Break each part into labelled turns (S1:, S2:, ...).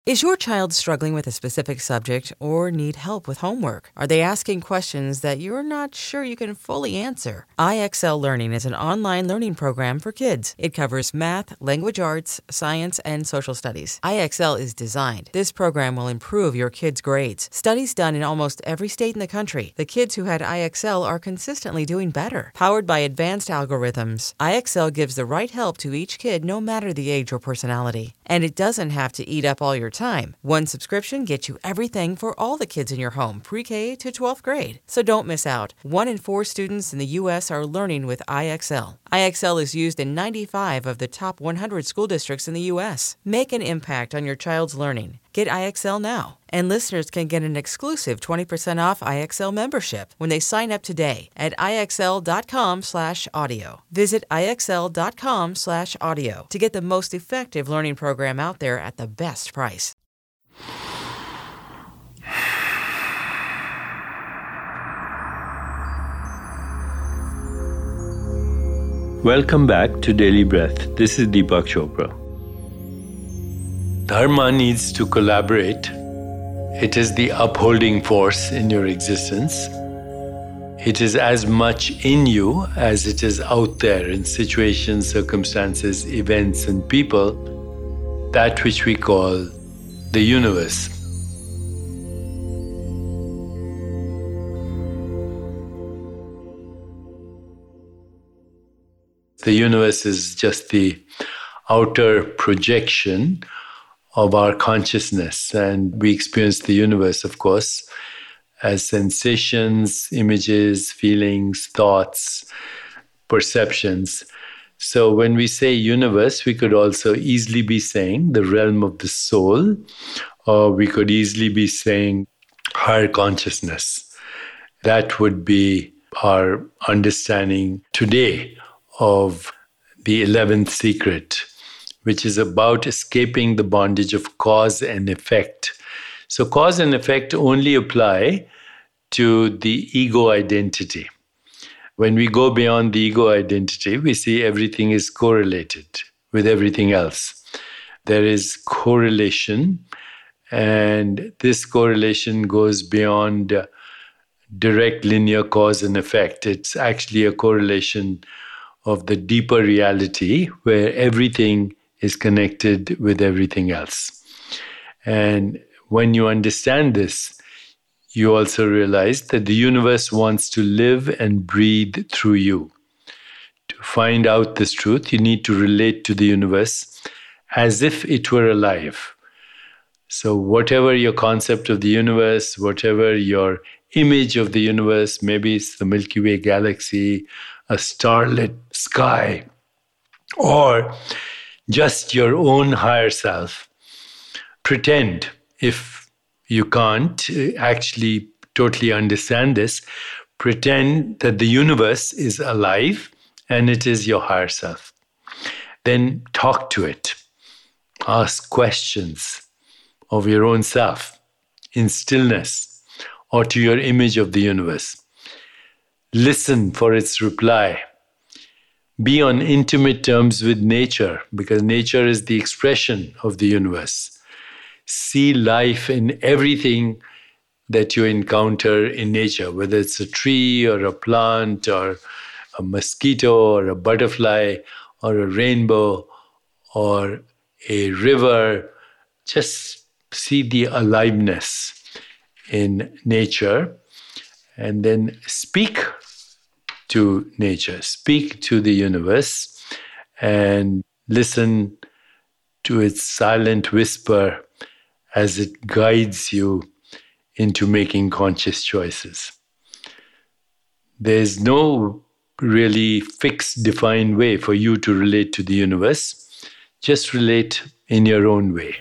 S1: Is your child struggling with a specific subject or need help with homework? Are they asking questions that you're not sure you can fully answer? IXL Learning is an online learning program for kids. It covers math, language arts, science, and social studies. IXL is designed. This program will improve your kids' grades. Studies done in almost every state in the country. The kids who had IXL are consistently doing better. Powered by advanced algorithms, IXL gives the right help to each kid no matter the age or personality. And it doesn't have to eat up all your time. One subscription gets you everything for all the kids in your home, pre-K to 12th grade. So don't miss out. 1 in 4 students in the U.S. are learning with IXL. IXL is used in 95 of the top 100 school districts in the U.S. Make an impact on your child's learning. Get IXL now. And listeners can get an exclusive 20% off IXL membership when they sign up today at IXL.com/audio. Visit IXL.com/audio to get the most effective learning program out there at the best price.
S2: Welcome back to Daily Breath. This is Deepak Chopra. Dharma needs to collaborate. It is the upholding force in your existence. It is as much in you as it is out there in situations, circumstances, events, and people, that which we call the universe. The universe is just the outer projection of our consciousness, and we experience the universe, of course, as sensations, images, feelings, thoughts, perceptions. So when we say universe, we could also easily be saying the realm of the soul, or we could easily be saying higher consciousness. That would be our understanding today of the 11th secret, which is about escaping the bondage of cause and effect. So cause and effect only apply to the ego identity. When we go beyond the ego identity, we see everything is correlated with everything else. There is correlation, and this correlation goes beyond direct linear cause and effect. It's actually a correlation of the deeper reality where everything is connected with everything else. And when you understand this, you also realize that the universe wants to live and breathe through you. To find out this truth, you need to relate to the universe as if it were alive. So whatever your concept of the universe, whatever your image of the universe, maybe it's the Milky Way galaxy, a starlit sky, or just your own higher self. Pretend, if you can't actually totally understand this, pretend that the universe is alive and it is your higher self. Then talk to it. Ask questions of your own self in stillness or to your image of the universe. Listen for its reply. Be on intimate terms with nature, because nature is the expression of the universe. See life in everything that you encounter in nature, whether it's a tree or a plant or a mosquito or a butterfly or a rainbow or a river. Just see the aliveness in nature, and then speak to nature, speak to the universe, and listen to its silent whisper as it guides you into making conscious choices. There's no really fixed, defined way for you to relate to the universe. Just relate in your own way.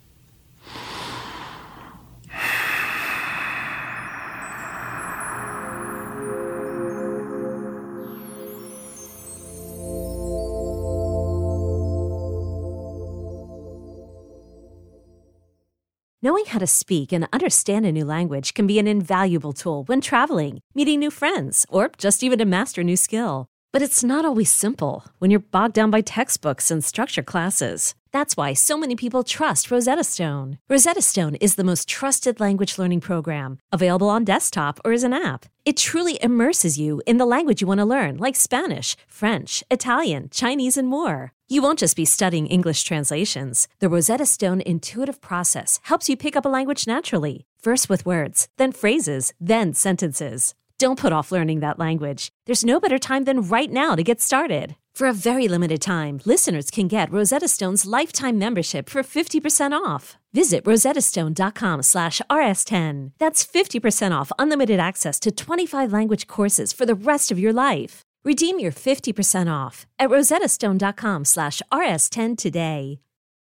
S3: Knowing how to speak and understand a new language can be an invaluable tool when traveling, meeting new friends, or just even to master a new skill. But it's not always simple when you're bogged down by textbooks and structured classes. That's why so many people trust Rosetta Stone. Rosetta Stone is the most trusted language learning program, available on desktop or as an app. It truly immerses you in the language you want to learn, like Spanish, French, Italian, Chinese, and more. You won't just be studying English translations. The Rosetta Stone intuitive process helps you pick up a language naturally, first with words, then phrases, then sentences. Don't put off learning that language. There's no better time than right now to get started. For a very limited time, listeners can get Rosetta Stone's lifetime membership for 50% off. Visit rosettastone.com/rs10. That's 50% off unlimited access to 25 language courses for the rest of your life. Redeem your 50% off at rosettastone.com/rs10 today.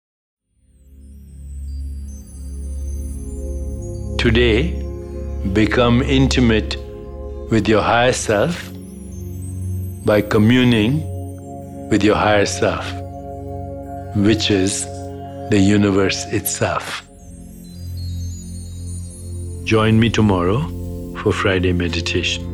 S2: Today, become intimate with your higher self by communing with your higher self, which is the universe itself. Join me tomorrow for Friday meditation.